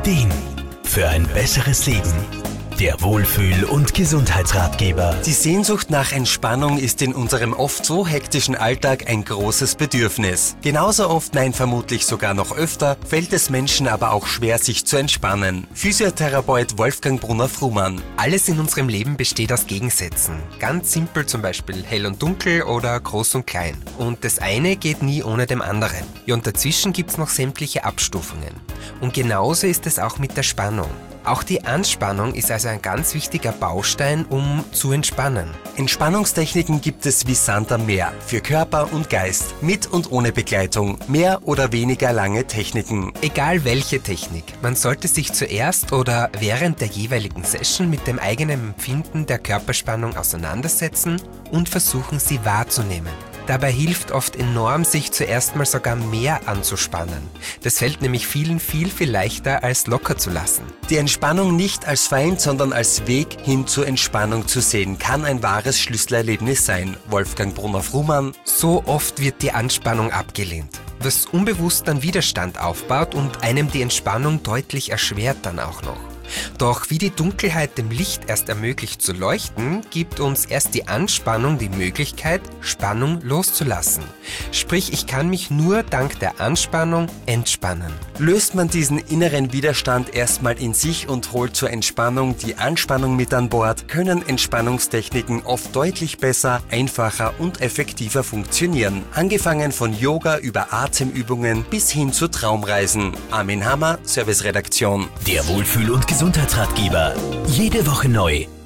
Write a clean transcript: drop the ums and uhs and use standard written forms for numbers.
Ideen für ein besseres Leben. Der Wohlfühl- und Gesundheitsratgeber. Die Sehnsucht nach Entspannung ist in unserem oft so hektischen Alltag ein großes Bedürfnis. Genauso oft, nein vermutlich sogar noch öfter, fällt es Menschen aber auch schwer, sich zu entspannen. Physiotherapeut Wolfgang Brunner-Frumann. Alles in unserem Leben besteht aus Gegensätzen. Ganz simpel, zum Beispiel hell und dunkel oder groß und klein. Und das eine geht nie ohne dem anderen. Ja, und dazwischen gibt's noch sämtliche Abstufungen. Und genauso ist es auch mit der Spannung. Auch die Anspannung ist also ein ganz wichtiger Baustein, um zu entspannen. Entspannungstechniken gibt es wie Sand am Meer, für Körper und Geist, mit und ohne Begleitung, mehr oder weniger lange Techniken. Egal welche Technik, man sollte sich zuerst oder während der jeweiligen Session mit dem eigenen Empfinden der Körperspannung auseinandersetzen und versuchen, sie wahrzunehmen. Dabei hilft oft enorm, sich zuerst mal sogar mehr anzuspannen. Das fällt nämlich vielen viel leichter, als locker zu lassen. Die Entspannung nicht als Feind, sondern als Weg hin zur Entspannung zu sehen, kann ein wahres Schlüsselerlebnis sein. Wolfgang Brunner-Frumann. So oft wird die Anspannung abgelehnt, was unbewusst dann Widerstand aufbaut und einem die Entspannung deutlich erschwert dann auch noch. Doch wie die Dunkelheit dem Licht erst ermöglicht zu leuchten, gibt uns erst die Anspannung die Möglichkeit, Spannung loszulassen. Sprich, ich kann mich nur dank der Anspannung entspannen. Löst man diesen inneren Widerstand erstmal in sich und holt zur Entspannung die Anspannung mit an Bord, können Entspannungstechniken oft deutlich besser, einfacher und effektiver funktionieren. Angefangen von Yoga über Atemübungen bis hin zu Traumreisen. Armin Hammer, Serviceredaktion. Der Wohlfühl- und Gesundheitsratgeber. Jede Woche neu.